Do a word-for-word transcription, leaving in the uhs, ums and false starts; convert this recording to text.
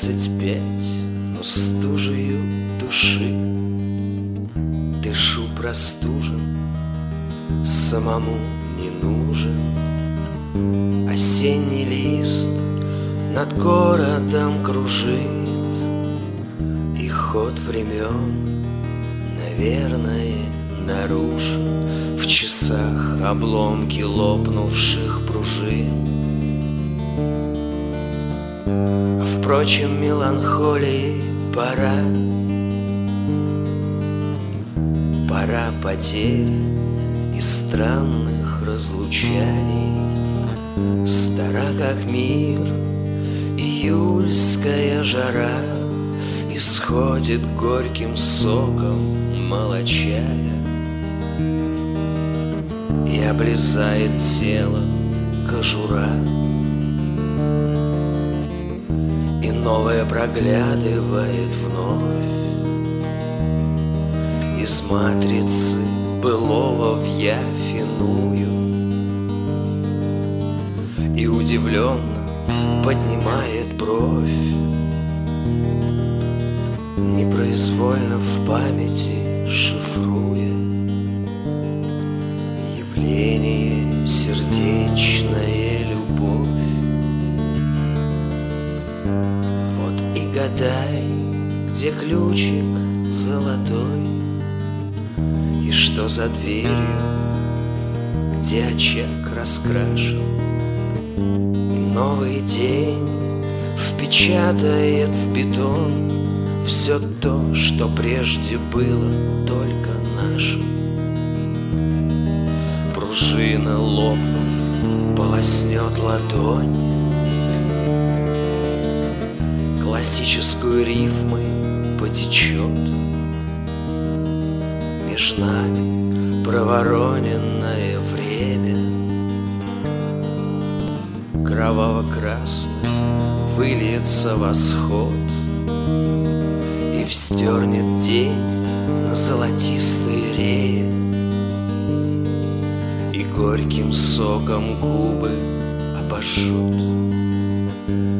двадцать пять, но стужею души дышу простужен, самому не нужен. Осенний лист над городом кружит, и ход времен, наверное, нарушен в часах обломки лопнувших пружин. Впрочем, меланхолии пора, пора потерь и странных разлучаний. Стара как мир июльская жара, исходит горьким соком молочая и облизает тело кожура. И новое проглядывает вновь из матрицы былого в явь иную, и удивленно поднимает бровь, непроизвольно в памяти шифруя явление сердечная любовь. Вот и гадай, где ключик золотой, и что за дверью, где очаг раскрашен, и новый день впечатает в бетон все то, что прежде было только нашим. Пружина, лопнув, полоснет ладонь, классическую рифмой потечет меж нами провороненное время. Кроваво-красный выльется восход и вздернет день на золотистой рее, и горьким соком губы обожжет.